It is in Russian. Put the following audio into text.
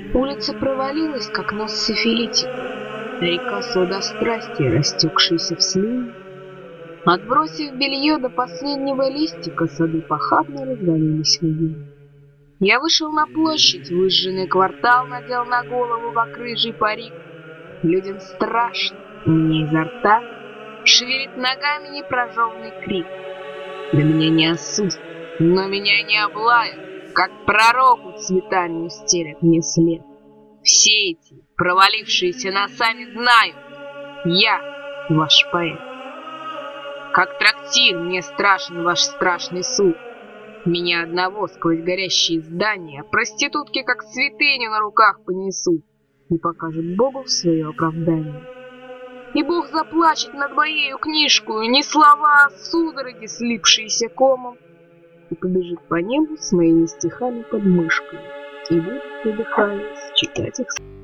Улица провалилась, как нос сифилитика. Река сладострастия, растекшаяся в слюни. Отбросив белье до последнего листика, сады похабно развалились в июне. Я вышел на площадь, выжженный квартал надел на голову вокрыжий парик. Людям страшно, у меня изо рта шевелит ногами непрожеванный крик. Да меня не осудят, но меня не облают, как пророку цветами устелят мне след. Все эти, провалившиеся носами, знают, я ваш поэт. Как трактир мне страшен ваш страшный суд. Меня одного сквозь горящие здания проститутки, как святыню, на руках понесут и покажут Богу в свое оправдание. И Бог заплачет над моею книжкою, не слова, а судороги, слипшиеся комом, и побежит по небу с моими стихами под мышкой, и будет, задыхаясь, читать их